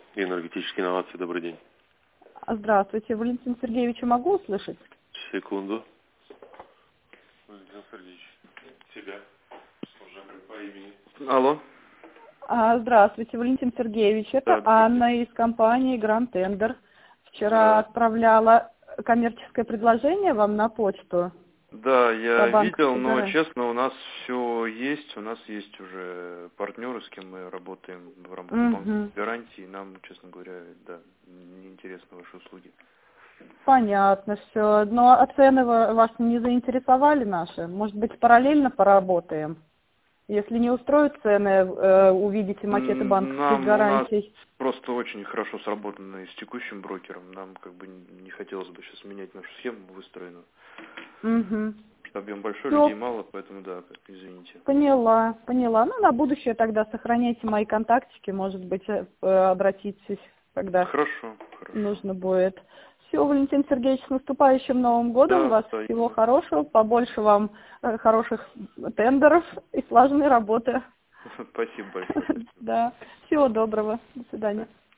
и энергетические инновации. Добрый день. Здравствуйте, Валентин Сергеевич, могу услышать? Секунду. Валентин Сергеевич, тебя уже по имени. Алло. Здравствуйте, Валентин Сергеевич, это Да. Анна из компании Grand Tender. Вчера отправляла коммерческое предложение вам на почту. Да, я видел, но гарантии. честно, у нас все есть, у нас есть уже партнеры, с кем мы работаем в рамках банковской гарантии. Нам, честно говоря, да, неинтересны ваши услуги. Понятно, все. Но цены вас не заинтересовали наши? Может быть, параллельно поработаем? Если не устроят цены, увидите макеты банковских гарантий. У нас просто очень хорошо сработано с текущим брокером. Нам как бы не хотелось бы сейчас менять нашу схему выстроенную. Объем большой, людей мало, поэтому да, извините. Поняла. Ну, на будущее тогда сохраняйте мои контактики, может быть, обратитесь, когда нужно будет. Все, Валентин Сергеевич, с наступающим Новым годом. Да, Вас всего хорошего, побольше вам хороших тендеров и слаженной работы. Спасибо большое. Да. Всего доброго. До свидания.